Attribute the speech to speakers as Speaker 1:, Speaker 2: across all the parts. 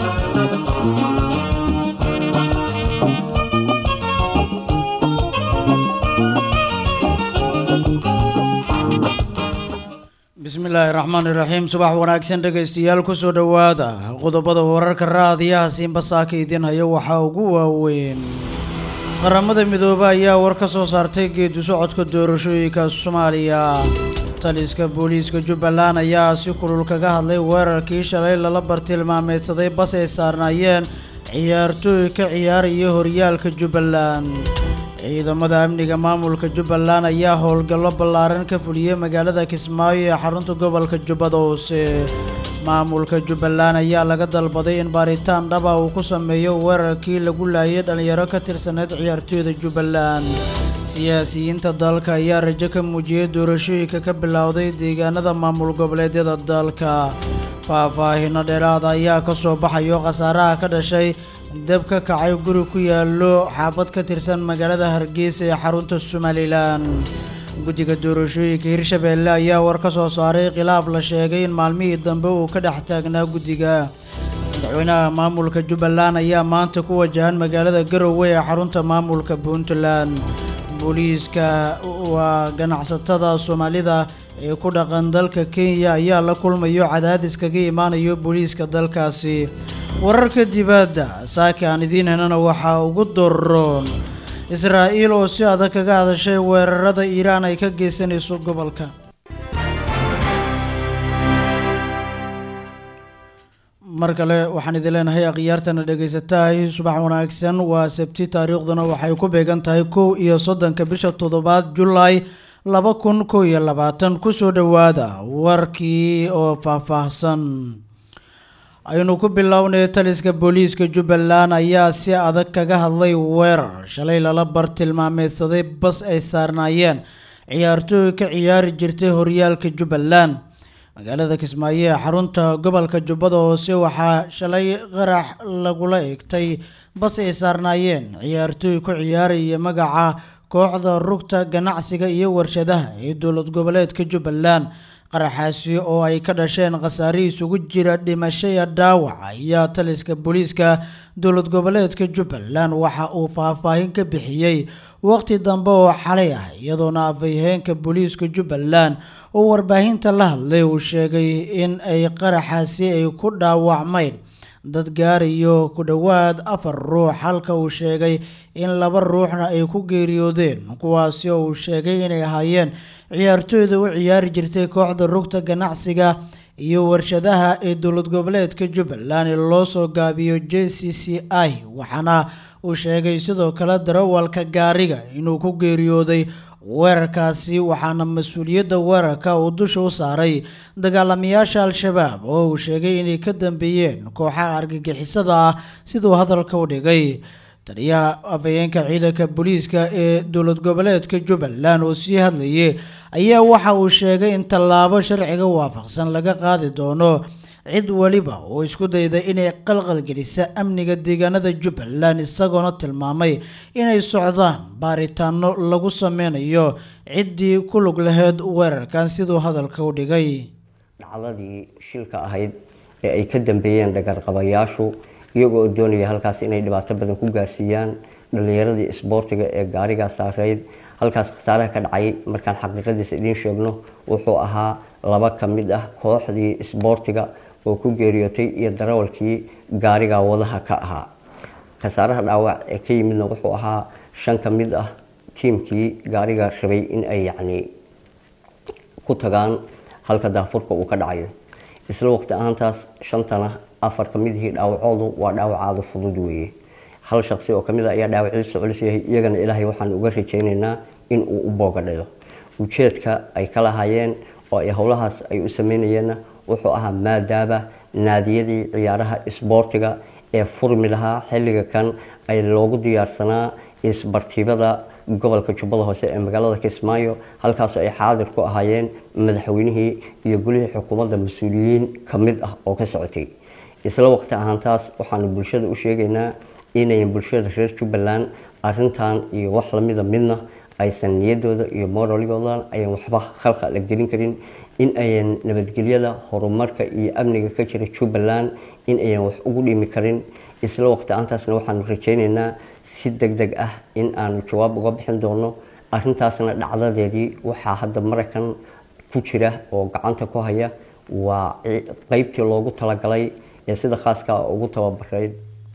Speaker 1: بسم الله الرحمن الرحيم صباح wanaagsan dhageystayaal ku soo dhawaada qodobada wararka raadiyaha Simbasaaka idin hayo waxa ugu waaweyn qaramada midooba ayaa war ka soo saartay geed socodka doorashooyinka Soomaaliya taliska booliiska Jubbaland ayaa si kulul kaga hadlay weerarkii shalay lala bartilmaameedsaday bas ay saarnaayeen ciyaartooy ka ciyaaraya horyaalka Jubbaland ciidamada amniga maamulka Jubbaland ayaa howlgallo ballaaran ka fuliyay magaalada Kismaayo ee xarunta gobolka Jubbada Hoose maamulka Jubbaland ayaa laga dalbaday in baaritaan dhab ah uu ku sameeyo weerarkii lagu laayay dhalinyaro ka tirsaneed ciyaartooyda Jubbaland siyaasiyiinta dalka ayaa rajo ka muujiyay doorashooyinka ka bilowday deegaanada maamul goboleedyada dalka faahfaahin dheeraad ah ayaa ka soo baxayo khasaaraha ka dhashay dab ka kacay guri ku yaalo xaafad ka tirsan magaalada Hargeysa ee xarunta Somaliland guddiga doorashooyinka Hirshabelle ayaa war ka soo saaray khilaaf la sheegay in maalmihii dambe uu ka dhex taagnaa guddiga madaxweynaha maamulka Jubbaland ayaa maanta ku wajahan magaalada Garowe ee xarunta maamulka Puntland booliiska waa ganacsatada Soomaalida ee ku dhaqan dalka Kenya ayaa la kulmayo cadaadis kaga imaanayo booliiska dalkaasi wararka dibadda saaka aan idin helana waxa ugu daroon Israa'iil oo si adag kaga hadashay weerarada Iiraan ay ka geysanayso gobolka markale waxaan idin leenahay aqoonyaartana dhageysataay subax wanaagsan waa Sabti taariikhduna waxay ku beegan tahay 31 bisha 7 July 2021 ku soo dhawaada warkii oo faahfaahsan aynu ku bilownay taliska booliiska Jubbaland ayaa si adag kaga hadlay weerar shalay lala bartilmaameedsaday bas ay saarnaayeen ciyaartooy ka ciyaari jirtay horyaalka Jubbaland magaalada Kismaayo ee xarunta gobolka Jubbada Hoose waxaa shalay qarax lagula eegtay bas ay saarnaayeen ciyaartooy ku ciyaaraya magaca kooxda rugta ganacsiga iyo warshadaha ee dowlad goboleedka Jubbaland qaraxaasi oo ay ka dhasheen khasaare isugu jira dhimasho iyo dhaawac ayaa taliska booliiska dowlad goboleedka Jubbaland waxa uu faahfaahin ka bixiyay waqti dambe oo xalay ah iyadoona afhayeenka booliiska Jubbaland oo warbaahinta la hadlay uu sheegay in ay qaraxaasi ay ku dhaawacmeen dad gaarayo ku dhawaad 4 ruux halka uu sheegay in 2 ruuxna ay ku geeriyoodeen kuwaasi oo uu sheegay inay ahaayeen ciyaartooyda u ciyaari jirtay kooxda rugta ganacsiga iyo warshadaha ee dowlad goboleedka Jubbaland ee loo soo gaabiyo JCCI waxaana uu sheegay sidoo kale darawalka gaariga inuu ku geeriyooday weerarkaasi waxaana mas'uuliyadda weerarka uu dusha u saaray dagaalamayaasha Al-Shabaab oo uu sheegay inay ka dambeeyeen kooxaha argagixisada ah sidoo hadalka u dhigay taliyaha afhayeenka ciidanka booliiska ee dowlad goboleedka Jubbaland oo sii hadlayay ayaa waxa uu sheegay in tallaabo sharciga waafaqsan laga qaadi doono cid waliba oo isku dayda inay qalqal geliso amniga deegaanada Jubbaland isagoona tilmaamay inay socdaan baaritaano lagu sameynayo ciddii ku lug lahayd weerarkan sidoo hadalka u dhigay
Speaker 2: dhacdadii shilka ahayd ee ay ka dambeeyeen dhagar qabayaashu iyagoo doonaya halkaas inay dhibaato badan ku gaarsiiyaan dhalinyaradii isboortiga ee gaariga saareyd halkaas khasaaraha ka dhacay markaan xaqiiqadiisa idin sheegno wuxuu ahaa 2 ka mid ah kooxdii isboortiga oo ku geeriyootay iyo darawalkii gaariga wadaha ka ahaa khasaaraha dhaawac ee ka yimidna wuxuu ahaa 5 ka mid ah tiimkii gaariga rabay in ay ku tagaan halka daafurka uu ka dhacayo isla waqti ahaantaas 5tana 4 ka mid ah dhaawacoodu waa dhaawacaadu fudud weeye hal shakhsi oo kamid ah ayaa dhaawaciisa culus yahay iyagana Ilaahay waxaan uga rajaynaynaa in uu u boogadhayo ujeedka ay kala hayeen oo ay howlahaas ay u sameynayeen wuxuu ahaa maadaaba naadiyadii ciyaaraha isboortiga ee furmi lahaa xilliga kan ay loogu diyaarsanaa isbartiibada gobolka Jubbada Hoose ee magaalada Kismaayo halkaas ay xaadir ku ahaayeen madaxweynihii iyo golaha xukuumadda mas'uuliyiin kamid ah oo ka socotay isla waqti ahaantaas waxaan bulshada u sheegaynaa inay bulshada reer Jubbaland arrintan iyo wax la mid ah midna aysan niyadooda iyo moralgooda ay waxba khalkhal la gelin karin in ay nabadgelyada horumarka iyo amniga ka jira Jubbaland in ayan wax ugu dhimi karin isla waqti aantaasna waxaan rajaynaynaa si degdeg ah in aan jawaab uga bixin doono arrintaasna dhacdadeedii waxaa hadda Mareykan ku jira oo gacanta ku haya waa qaybtii loogu talagalay ee sida khaaska ugu tababaray.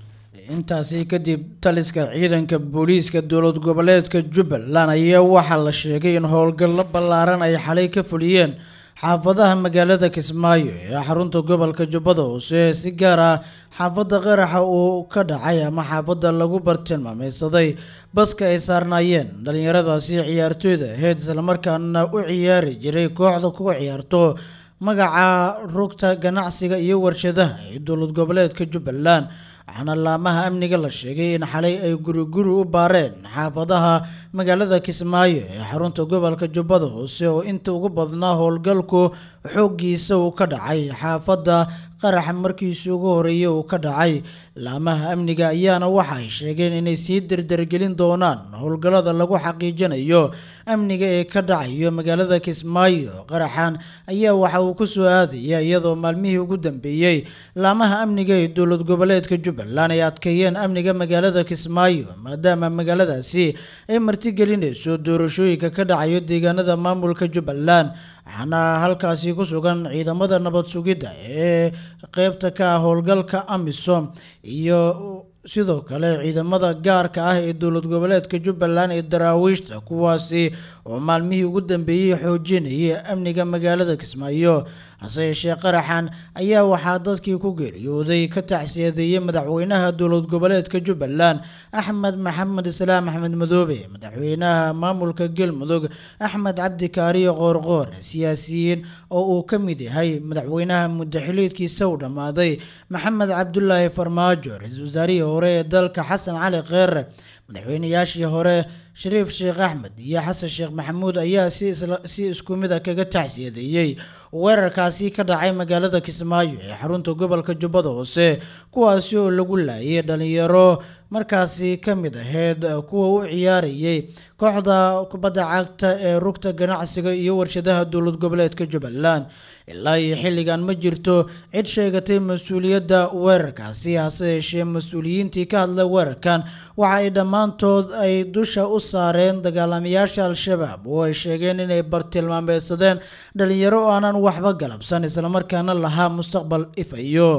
Speaker 1: intaasi kadib taliska ciidanka booliiska dowlad goboleedka Jubbaland ayaa waxaa la sheegay in howlgallo ballaaran ay xalay ka fuliyeen xaafadaha magaalada Kismaayo ee xarunta gobolka Jubbada Hoose si gaar ah xaafada qaraxa uu ka dhacay ama xaafada lagu bartilmaameedsaday baska ay saarnaayeen dhalinyaradaasi ciyaartooyda ahayd isla markaana u ciyaari jiray kooxda ku ciyaarto magaca rugta ganacsiga iyo warshadaha ee dowlad goboleedka Jubbaland. waxaana laamaha amniga la sheegay in xalay ay guri u baareen xaafadaha magaalada Kismaayo ee xarunta gobolka Jubbada Hoose oo inta ugu badnaa howlgalku xoogiisa uu ka dhacay xaafada qaraxa markiisii ugu horeeyay uu ka dhacay. laamaha amniga ayaana waxa ay sheegeen inay sii dirdirgelin doonaan howlgallada lagu xaqiijinayo amniga ee ka dhacayo magaalada Kismaayo. qaraxan ayaa waxa uu ku soo aadaya iyadoo maalmihii ugu dambeeyay laamaha amniga ee dowlad goboleedka Jubbaland ay adkeeyeen amniga magaalada Kismaayo maadaama magaaladaasi ay martigelinayso doorashooyinka ka dhacayo deegaanada maamulka Jubbaland. waxaana halkaasi ku sugan ciidamada nabad sugidda ee qaybta ka howlgalka AMISOM iyo sidoo kale ciidamada gaarka ah ee dowlad goboleedka Jubbaland ee daraawiishta kuwaasi oo maalmihii ugu dambeeyay xoojinayay amniga magaalada Kismaayo. hase yeeshee qaraxan ayaa waxaa dadkii ku geeriyooday ka tacsiyadeeyay madaxweynaha dowlad goboleedka Jubbaland Axmed Maxamed Islaam Axmed Madoobe, madaxweynaha maamulka Galmudug Axmed Cabdi Kaariyo Qoorqoor, siyaasiyiin oo uu ka mid yahay madaxweynaha muddaxileedkiisa u dhamaaday Maxamed Cabdullaahi Farmaajo, ra'iisul wasaarihii hore ee dalka Xasan Cali Kheyre, madaxweynayaashii hore Shariif Sheekh Axmed iyo Xasan Sheekh Maxamuud ayaa si isku mid ah kaga tacsiyadeeyay weerarkaasi ka dhacay magaalada Kismaayo ee xarunta gobolka Jubbada Hoose kuwaasi oo lagu laayay dhalinyaro markaasi ka mid ahayd kuwa u ciyaarayay kooxda kubadda cagta ee rugta ganacsiga iyo warshadaha dowlad goboleedka Jubbaland. ilaa xilligan ma jirto cid sheegatay mas'uuliyadda weerarkaasi. hase yeeshee mas'uuliyiintii ka hadlay weerarkan waxa ay dhammaantood ay dusha u saareen dagaalamayaasha Al-Shabaab oo ay sheegeen inay bartilmaameedsadeen dhalinyaro oo aanan waxba galabsan isla markaana lahaa mustaqbal ifayo.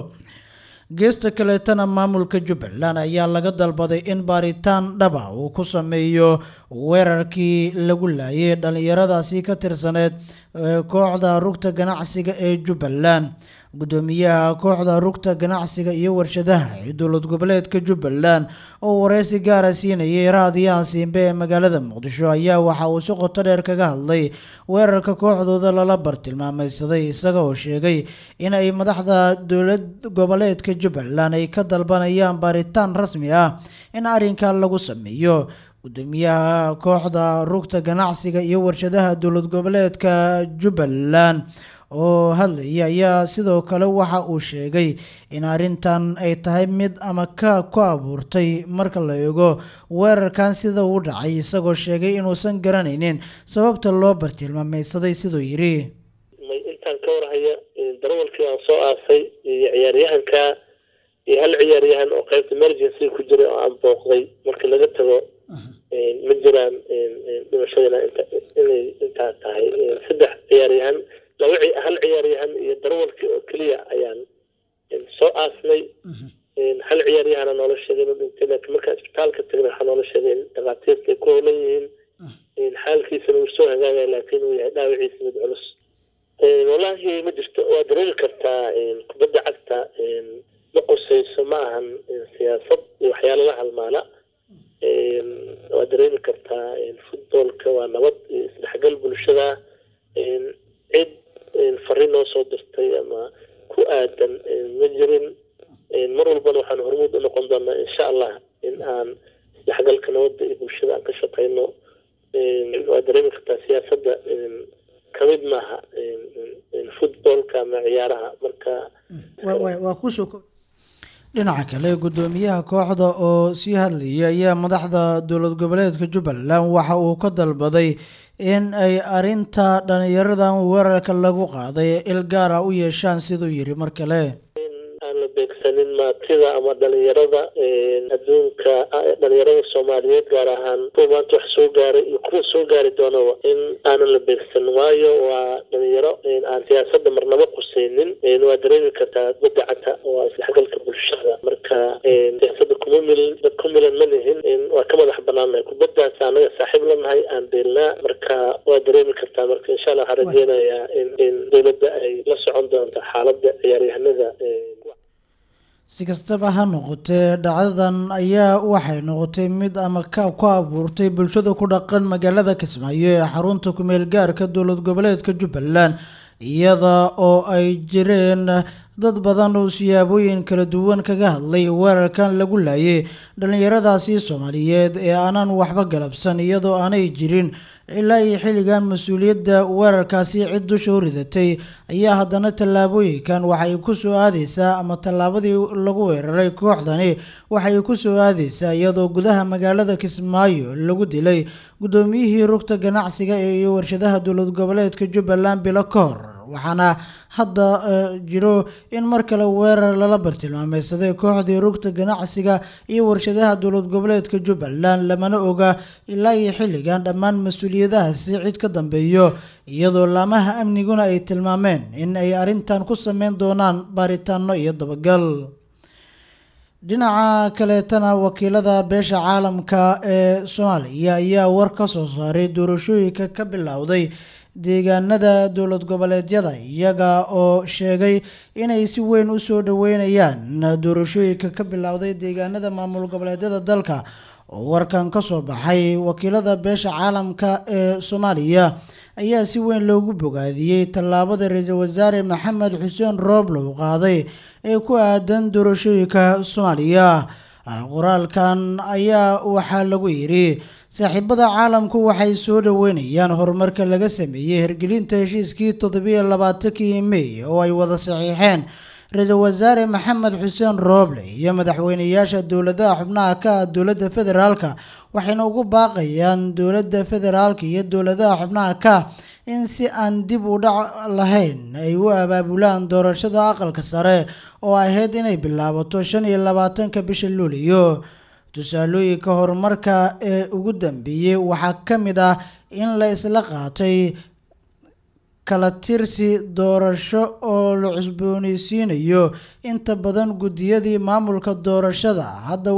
Speaker 1: geesta kaleetana maamulka Jubbaland ayaa laga dalbaday in baaritaan dhaba uu ku sameeyo weerarkii lagu laayay dhalinyaradaasi ka tirsaneed kooxda rugta ganacsiga ee Jubbaland. gudoomiyaha kooxda rugta ganacsiga iyo warshadaha ee dowlad goboleedka Jubbaland oo wareysi gaar ah siinayay raadiyaha Simbe ee magaalada Muqdisho ayaa waxa uu si qoto dheer kaga hadlay weerarka kooxdooda lala bartilmaameedsaday isaga oo sheegay in ay madaxda dowlad goboleedka Jubbaland ay ka dalbanayaan baaritaan rasmi ah in arrinka lagu sameeyo. gudoomiyaha kooxda rugta ganacsiga iyo warshadaha dowlad goboleedka Jubbaland oo hadlaya ayaa sidoo kale waxa uu sheegay in arrintan ay tahay mid ama ku abuurtay marka la eego weerarkan sida uu dhacay isagoo sheegay inuusan garanaynin sababta loo bartilmaameedsaday sidoo yiri.
Speaker 3: intaan ka warhaya darawalkii aan soo aasay iyo ciyaaryahanka iyo hal ciyaaryahan oo qaybta emergency ku jira oo aan booqday marka laga tago ma jiraan dhimashadana intaa tahay saddex ciyaaryahan hal ciyaaryahan iyo darawalkii oo kaliya ayaan soo aasnay. hal ciyaaryahan noola sheegay inuu dhintay laakiin markaan isbitaalka tagnay waxaa noola sheegay in dhakhaatiirta ay ku howlan yihiin xaalkiisana uu soo hagaagaya laakiin uu yahay dhaawiciisa mid culus. wallaahi ma jirto waa dareemi kartaa kubadda cagta ma qosayso ma ahan siyaasad iyo waxyaalo la halmaala. waa dareemi kartaa futboolka waa nabad iyo isdhexgal bulshada. cid fariin noo soo dirtay ama ku aadan ma jirin. mar walbana waxaan hormuud u noqon doonaa insha Allah in aan isdhexgalka nabadda iyo bulshada aan ka shaqeyno. waa dareemi kartaa siyaasadda kamid maaha futboolka ama ciyaaraha marka
Speaker 1: waa ku soo dhinaca kale gudoomiyaha kooxda oo sii hadlayay ayaa madaxda dowlad goboleedka Jubbaland waxa uu ka dalbaday in ay arinta dhalinyaradan weerarka lagu qaaday il gaar ah u yeeshaan sidoo yiri mar kale.
Speaker 3: aan la beegsan maatida ama dhalinyarada adduunka dhalinyarada Soomaaliyeed gaar ahaan kuwa maanta wax soo gaaray iyo kuwa soo gaari doonaba in aanan la beegsan waayo waa dhalinyaro aan siyaasadda marnaba qusaynin waa dareemi kartaa badacata waa isdhexgalka bulshada marka siyaasadda kumilan ma lihin waa ka madax banaanahay kubaddaas anaga saaxiib la nahay aan deelnaa marka waa dareemi kartaa marka insha Allah waxaan rajeynayaa in dowladda ay la socon doonto xaaladda ciyaaryahanada
Speaker 1: si kastaba ha noqotee dhacdadan ayaa waxay noqotay mid ama ku abuurtay bulshada ku dhaqan magaalada Kismaayo ee xarunta ku meel gaarka dowlad goboleedka Jubbaland iyada oo ay jireen dad badan oo siyaabooyin kala duwan kaga hadlay weerarkan lagu laayay dhalinyaradaasi Soomaaliyeed ee aanan waxba galabsan iyadoo aanay jirin ilaa iyo xilligan mas'uuliyadda weerarkaasi cid dusha u ridatay ayaa haddana tallaabooyinkan waxay ku soo aadaysaa ama tallaabadii lagu weeraray kooxdani waxay ku soo aadaysaa iyadoo gudaha magaalada Kismaayo lagu dilay gudoomiyihii rugta ganacsiga iyo warshadaha dowlad goboleedka Jubbaland bilo kahor waxaana hadda jiro in mar kale weerar lala bartilmaameedsaday kooxdii rugta ganacsiga iyo warshadaha dowlad goboleedka Jubbaland lamana oga ilaa iyo xilligan dhammaan mas'uuliyadahaasi cid ka dambeeyo iyadoo laamaha amniguna ay tilmaameen in ay arrintan ku sameyn doonaan baaritaano iyo dabagal dhinaca kaleetana wakiilada beesha caalamka ee Soomaaliya ayaa war ka soo saaray doorashooyinka ka bilowday deegaanada dowlad goboleedyada iyaga oo sheegay inay si weyn u soo dhaweynayaan doorashooyinka ka bilowday deegaanada maamul goboleedyada dalka oo warkan ka soo baxay wakiilada beesha caalamka ee Soomaaliya ayaa si weyn loogu bogaadiyay tallaabada ra'iisul wasaare Maxamed Xuseen Roble uu qaaday ee ku aadan doorashooyinka Soomaaliya qoraalkan ayaa waxaa lagu yiri saaxiibada caalamku waxay soo dhaweynayaan horumarka laga sameeyay hirgelinta heshiiskii 27 May oo ay wada saxiixeen ra'iisul wasaare Maxamed Xuseen Roble iyo madaxweynayaasha dowladaha xubnaha ka dowladda federaalka waxayna ugu baaqayaan dowladda federaalka iyo dowladaha xubnaha ka in si aan dib u dhac lahayn ay u abaabulaan doorashada aqalka sare oo ahayd inay bilaabato 25 bisha Luulyo tusaalooyinka horumarka ee ugu dambeeyay waxaa ka mid ah in la isla qaatay kala tirsi doorasho oo la cusboonaysiinayo inta badan gudiyadii maamulka doorashada hadda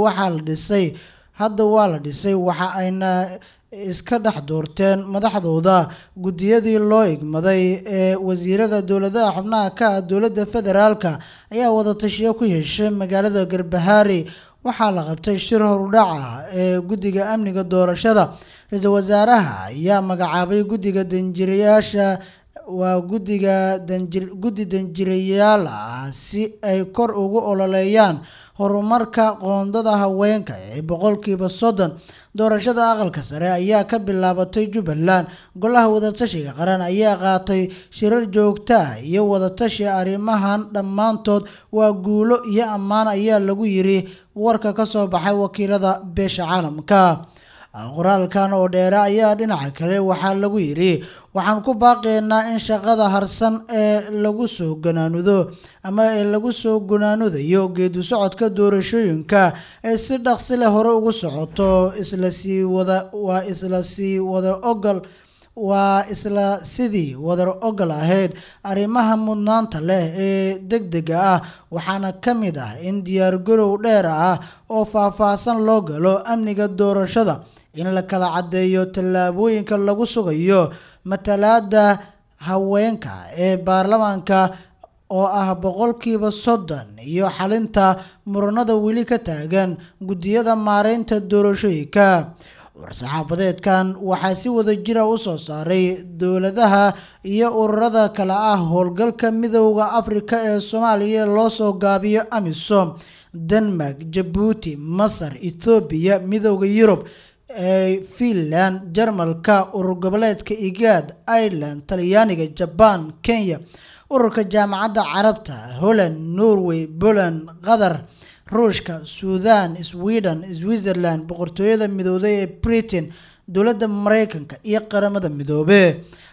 Speaker 1: waa la dhisay waxa ayna iska dhex doorteen madaxdooda gudiyadii loo igmaday ee wasiirada dowladaha xubnaha ka dowladda federaalka ayaa wada tashiyo ku yeeshay magaalada Garbahaari waxaa la qabtay shir horudhaca ee guddiga amniga doorashada ra'iisul wasaaraha ayaa magacaabay guddiga danjirayaasha waa guddi danjirayaal si ay kor ugu ololeeyaan horumarka qoondada haweenka ee 30% doorashada aqalka sare ayaa ka bilaabatay Jubbaland golaha wadatashiga qaran ayaa qaatay shirar joogto ah iyo wadatashi arrimahan dhammaantood waa guulo iyo ammaan ayaa lagu yiri warka ka soo baxay wakiilada beesha caalamka qoraalkan oo dheer ayaa dhinaca kale waxaa lagu yiri waxaan ku baaqaynaa in shaqada harsan ee lagu soo ganaanudo ama ee lagu soo ganaanudayo geedi socodka doorashooyinka ee si dhaqso leh hore ugu socoto isla sidii wadar ogol ahayd arrimaha mudnaanta leh ee degdega ah waxaana ka mid ah in diyaar garow dheer ah oo faahfaahsan loo galo amniga doorashada in la kala cadeeyo tallaabooyinka lagu sugayo matalaadda haweenka ee baarlamaanka oo ah 30% iyo xalinta muranada weli ka taagan gudiyada maareynta doorashooyinka war-saxaafadeedkan waxaa si wada jira u soo saaray dowladaha iyo ururada kala ah howlgalka midowga Afrika ee Soomaaliya loo soo gaabiyo AMISOM Denmark, Djibouti, Masar, Ethiopia, midowga Yurub Finland, Jarmalka, urur goboleedka IGAD, Ireland, Talyaaniga, Japan, Kenya, ururka jaamacadda Carabta, Holland, Norway, Poland, Qatar, Ruushka, Suudaan, Sweden, Switzerland, boqortooyada midowday ee Britain, dowladda Mareykanka iyo qaramada midoobay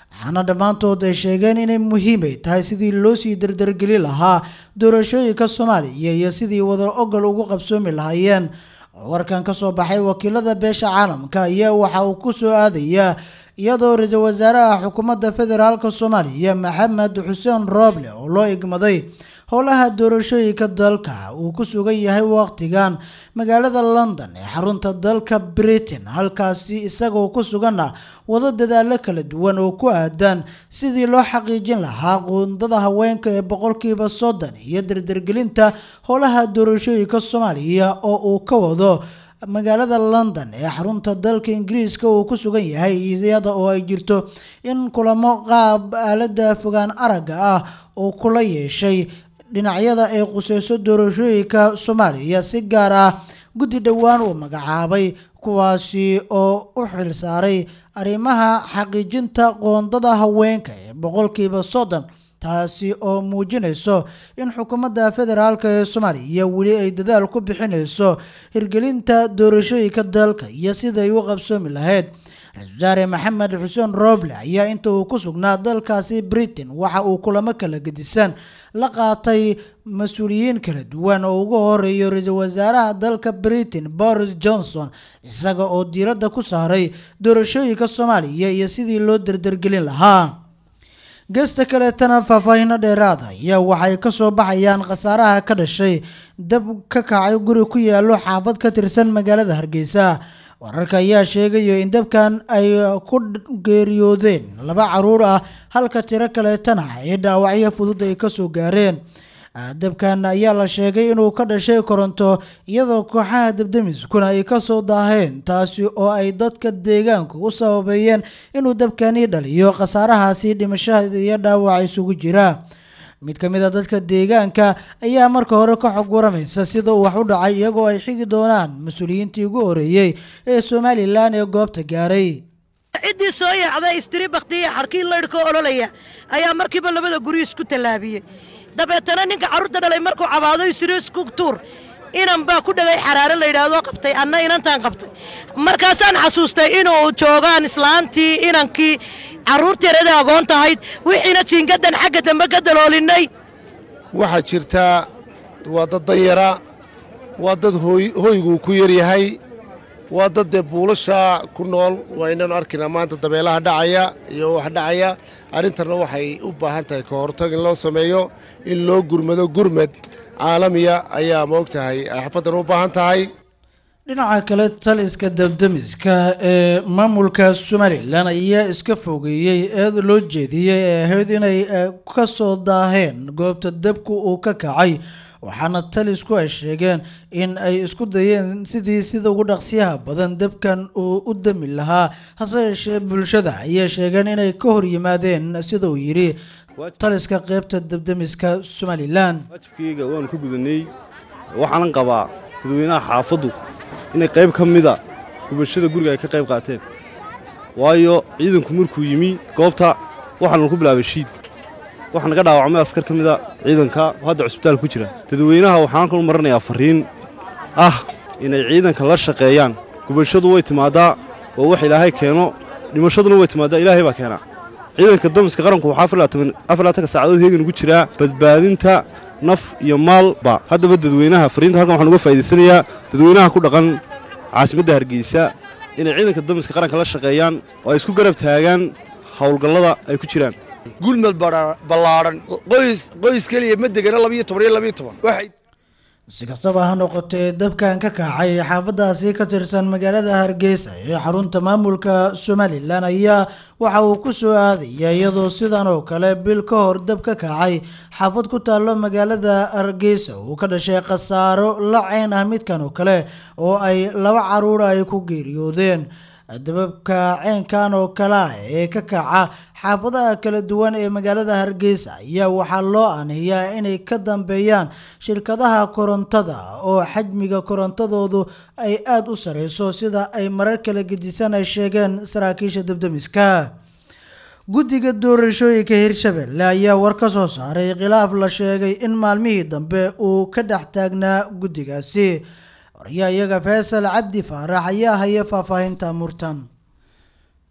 Speaker 1: waxaana dhammaantood ay sheegeen inay muhiim ay tahay sidii loo sii dardargeli lahaa doorashooyinka Soomaaliya iyo sidii wada ogol ugu qabsoomi lahaayeen. warkan ka soo baxay wakiilada beesha caalamka ayaa waxa uu ku soo aadaya iyadoo ra'iisul wasaaraha xukuumadda federaalka Soomaaliya Maxamed Xuseen Roble oo loo igmaday howlaha doorashooyinka dalka uu ku sugan yahay waqtigan magaalada London ee xarunta dalka Britain, halkaasi isagoo ku sugan wada dadaalo kala duwan oo ku aadan sidii loo xaqiijin lahaa qoondada haweenka ee 30% iyo dardargelinta howlaha doorashooyinka Soomaaliya oo uu ka wado magaalada London ee xarunta dalka Ingiriiska uu ku sugan yahay, iyada oo ay jirto in kulamo qaab aalada fogaan aragga ah oo kula yeeshay dhinacyada ay qusayso doorashooyinka Soomaaliya, si gaar ah guddi dhawaan uu magacaabay kuwaasi oo u xil saaray arrimaha xaqiijinta qoondada haweenka ee 30%, taasi oo muujinayso in xukuumadda federaalka ee Soomaaliya weli ay dadaal ku bixinayso hirgelinta doorashooyinka dalka iyo sidii ay u qabsoomi lahayd. Ra'iisul Wasaare Maxamed Xuseen Roble ayaa inta uu ku sugnaa dalkaasi Britain waxa uu kulamo kala gedisan la qaatay mas'uuliyiin kala duwan oo ugu horeeyo ra'iisul wasaaraha dalka Britain Boris Johnson, isaga oo diiradda ku saaray doorashooyinka Soomaaliya iyo sidii loo dardargelin lahaa. Geesta kale tan faahfaahin dheeraad ah ayaa waxay ka soo baxayaan khasaaraha ka dhashay dab ka kacay guri ku yaalo xaafad ka tirsan magaalada Hargeysa. wararka ayaa sheegay in dabkan ay ku geeriyoodeen 2 caruur ah halka tiro kale tan ay dhaawacyo fudud ay ka soo gaareen. dabkan ayaa la sheegay inuu ka dhashay koronto iyadoo kooxaha dabdamiskuna ay ka soo daaheen, taasi oo ay dadka deegaanka u sababayeen inuu dabkani dhaliyo khasaarahaasi dhimasho iyo dhaawac isugu jira. mid ka mid ah dadka deegaanka ayaa marka hore ka xog waramaysa sida uu wax u dhacay, iyagoo ay xigi doonaan mas'uuliyiintii ugu horeeyay ee Somaliland ee goobta gaaray.
Speaker 4: cidii soo yaacday istiri baqtiye xarkii leedhka ololaya ayaa markiiba labada guri isku talaabiyay. dabeetana ninka carruurta dhalay markuu cabaaday siriis ku tuur inan baa ku dhagay xaraare la yiraahdo qabtay, anna inantaan qabtay. markaasaan xasuustay inuu joogaan islaantii inankii carruurteeda agoon tahayd, wixiina jiingadan xagga dambe ka daloolinay.
Speaker 5: waxaa jirta waa dad danyara, waa dad hoygu ku yar yahay, waa dad buulasha ku nool. waa inaan arkinaa maanta dabeelaha dhacaya iyo wax dhacaya. arrintanna waxay u baahan tahay ka hortag in loo sameeyo, in loo gurmado gurmad caalamiya ayaa moogtahay ay xafadan u baahan tahay.
Speaker 1: dhinaca kale taliska dabdamiska ee maamulka Somaliland ayaa iska fogeeyay eed loo jeediyay ee ahayd inay ka soo daaheen goobta dabku uu ka kacay, waxaana talisku ay sheegeen in ay isku dayeen sidii sida ugu dhaqsiyaha badan dabkan uu u dami lahaa, hase yeeshee bulshada ayaa sheegeen inay ka hor yimaadeen sida uu yiri taliska qaybta dabdamiska Somaliland.
Speaker 6: wajibkayga waan ku gudanay, waxaan qabaa dadweynaha xaafadu inay qayb ka mida bulshada guriga ay ka qayb qaateen, waayo ciidanku markuu yimi goobta waxaan ku bilaabay shiid. waxaan naga dhaawacmay askar ka mida ciidanka hadda cusbitaal ku jira. dadweynaha waxaan ku maranayaa fariin ah inay ciidanka la shaqeeyaan. gubashadu way timaadaa oo wax Ilaahay keeno, dhimashaduna way timaadaa Ilaahay baa keena. ciidanka damiska qaranku waxaa 24 saacadood heegan ugu jira badbaadinta naf iyo maalba. haddaba dadweynaha fariinta halkan waxaan uga faa'iideysanayaa dadweynaha ku dhaqan caasimadda Hargeysa inay ciidanka damiska qaranka la shaqeeyaan oo ay isku garab taagaan hawlgallada ay ku jiraan.
Speaker 7: gulmad ballaaran qoys kaliya ma degana 12 waxay
Speaker 1: si kastaba ha noqotee dabkan ka kacay xaafadaasi ka tirsan magaalada Hargeysa ee xarunta maamulka Somaliland ayaa waxa uu ku soo aadaya iyadoo sidan oo kale bil ka hor dab ka kacay xaafad ku taalo magaalada Hargeysa uu ka dhashay khasaaro la ceen ah midkan oo kale oo ay 2 caruur ay ku geeriyoodeen. dababka ceenkan oo kale ee ka kaca xaafadaha kala duwan ee magaalada Hargeysa ayaa waxaa loo aaneeyaa inay ka dambeeyaan shirkadaha korontada oo xajmiga korontadoodu ay aad u sareyso, sida ay marar kala gedisan ay sheegeen saraakiisha dabdamiska. guddiga doorashooyinka Hirshabelle ayaa war ka soo saaray khilaaf la sheegay in maalmihii dambe uu ka dhex taagnaa guddigaasi. iyaga Faysal Cabdi Faarax ayaa haya faahfaahinta murtan.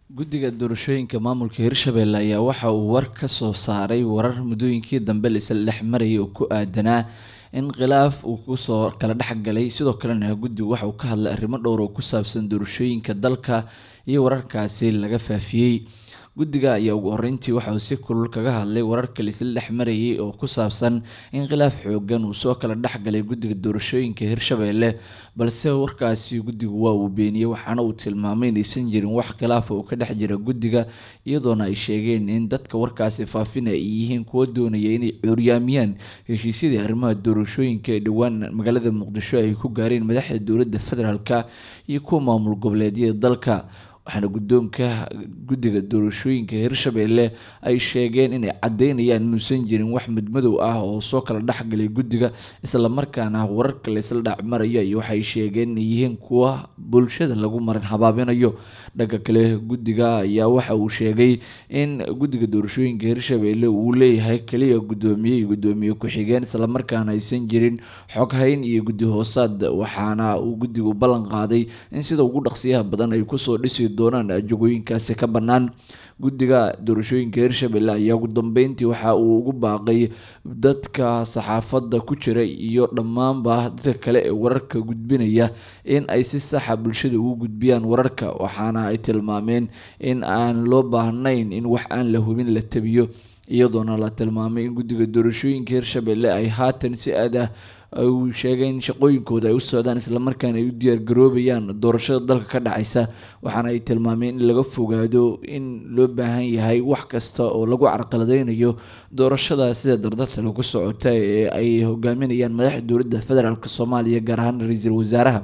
Speaker 8: guddiga doorashooyinka maamulka Hirshabelle ayaa waxa uu war ka soo saaray warar muddooyinkii dambe la isla dhex marayay oo ku aadanaa in khilaaf uu ku soo kala dhexgalay sidoo kalena guddigu waxa uu ka hadlay arrimo dhowr oo ku saabsan doorashooyinka dalka iyo wararkaasi laga faafiyay guddiga ayaa ugu horreyntii waxa uu si kulul kaga hadlay wararka la isla dhex marayay oo ku saabsan in khilaaf xooggan uu soo kala dhexgalay guddiga doorashooyinka Hirshabelle balse warkaasi guddigu waa uu beeniyay waxaana uu tilmaamay in aysan jirin wax khilaaf oo ka dhex jira guddiga iyadoona ay sheegeen in dadka warkaasi faafina ay yihiin kuwa doonaya inay curyaamiyaan heshiisyadii arrimaha doorashooyinka ee dhowaan magaalada Muqdisho ay ku gaareen madaxda dowladda federaalka iyo kuwa maamul goboleedyada dalka waxaana guddoonka guddiga doorashooyinka Hirshabelle ay sheegeen inay cadeynayaan inuusan jirin wax madmadow ah oo soo kala dhexgalay guddiga isla markaana wararka la isla dhacmaraya iyo waxay sheegeen inay yihiin kuwa bulshada lagu marin habaabinayo dhanka kale guddiga ayaa waxa uu sheegay in guddiga doorashooyinka Hirshabelle uu leeyahay kaliya gudoomiye ku-xigeen isla markaana aysan jirin xog hayn iyo guddi hoosaad waxaana uu guddigu ballan qaaday in sida ugu dhaqsiyaha badan ay kusoo dhisi doonaan jagooyinkaasi ka bannaan guddiga doorashooyinka Hirshabelle ayaa ugu dambeyntii waxa uu ugu baaqay dadka saxaafadda ku jira iyo dhammaanba dadka kale ee wararka gudbinaya in ay si sax ah bulshada ugu gudbiyaan wararka waxaana ay tilmaameen in aan loo baahnayn in wax aan la hubin la tabiyo iyadoona la tilmaamay in guddiga doorashooyinka Hirshabelle ay haatan si aad ah ay sheegeen shaqooyinkooda ay u socdaan isla markaana ay u diyaar garoobayaan doorashada dalka ka dhacaysa waxaana ay tilmaameen in laga fogaado in loo baahan yahay wax kasta oo lagu carqaladeynayo doorashada sida dardarta lagu socota ee ay hogaaminayaan madaxda dowladda federaalka Soomaaliya gaar ahaan ra'iisul wasaaraha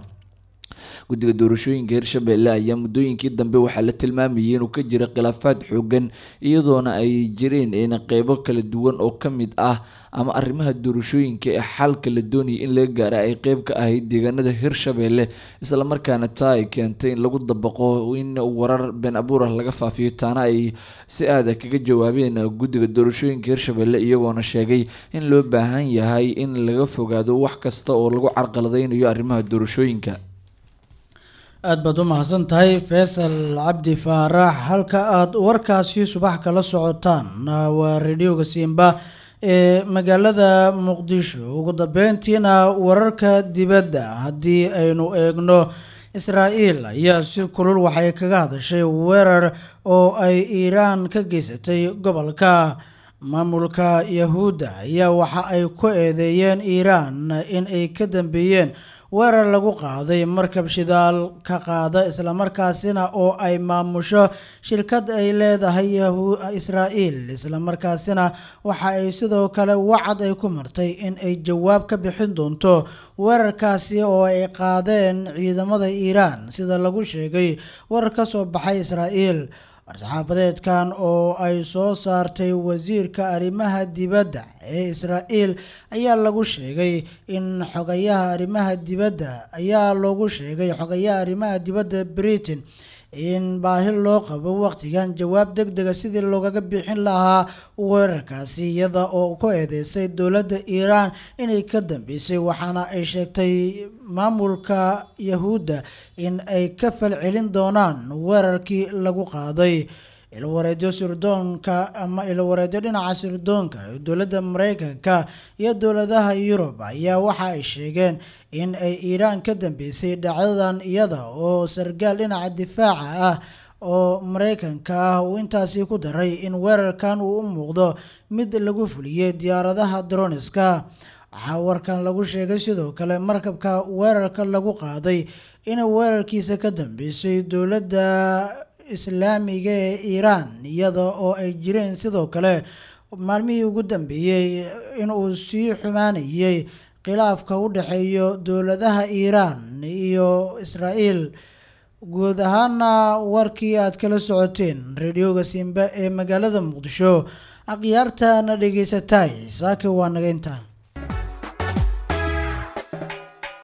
Speaker 8: guddiga doorashooyinka Hirshabelle ayaa muddooyinkii dambe waxaa la tilmaamayay inuu ka jira khilaafaad xooggan iyadoona ay jireen in qeybo kala duwan oo ka mid ah ama arrimaha doorashooyinka ee xalka la doonayay in laga gaaro ay qeyb ka ahayd deegaanada Hirshabelle isla markaana taa ay keentay in lagu dabaqo in warar been abuur ah laga faafiyo taana ay si aad ah kaga jawaabeen guddiga doorashooyinka Hirshabelle iyagoona sheegay in loo baahan yahay in laga fogaado wax kasta oo lagu carqaladeynayo arrimaha doorashooyinka
Speaker 1: aad baad u mahadsan tahay Faisal Cabdi Faarax halka aad warkaasi subax kala socotaan waa radioga Simba ee magaalada Muqdisho ugu dambeyntiina wararka dibadda haddii aynu eegno Israa'iil ayaa si kulul waxay kaga hadashay weerar oo ay Iiraan ka geysatay gobolka maamulka Yahuudda ayaa waxa ay ku eedeeyeen Iiraan in ay ka dambeeyeen weerar lagu qaaday markab shidaal ka qaada isla markaasina oo ay maamusho shirkad ay leedahay Israa'iil isla markaasina waxa ay sidoo kale wacad ay ku martay in ay jawaab ka bixin doonto weerarkaasi oo ay qaadeen ciidamada Iiraan sida lagu sheegay warar ka soo baxay Israa'iil war-saxaafadeedkan oo ay soo saartay wasiirka arrimaha dibadda ee Israa'iil ayaa lagu sheegay in xogayaha arrimaha dibadda Britain in baahi loo qabo waqtigan jawaab degdega sidii loogaga bixin lahaa weerarkaasi iyada oo ku eedeysay dowladda Iiraan inay ka dambeysay waxaana ay sheegtay maamulka Yahuudda in ay ka falcelin doonaan weerarkii lagu qaaday ilwareedyo dhinaca sirdoonka dowladda Mareykanka iyo dowladaha Yurub ayaa waxa ay sheegeen in ay Iiraan ka dambeysay dhacdadan iyada oo sargaal dhinaca difaaca ah oo Mareykanka ah uu intaasi ku daray in weerarkan uu u muuqdo mid lagu fuliyay diyaaradaha droniska waxaa warkan lagu sheegay sidoo kale markabka weerarka lagu qaaday in weerarkiisa ka dambeysay dowladda islaamiga ee Iiraan iyada oo ay jireen sidoo kale maalmihii ugu dambeeyay in uu sii xumaanayay khilaafka u dhaxeeyo dowladaha Iiraan iyo Israa'iil guud ahaana warkii aad kala socoteen radioga Simba ee magaalada Muqdisho akhyaarta na dhageysatay saaka waa naga intaa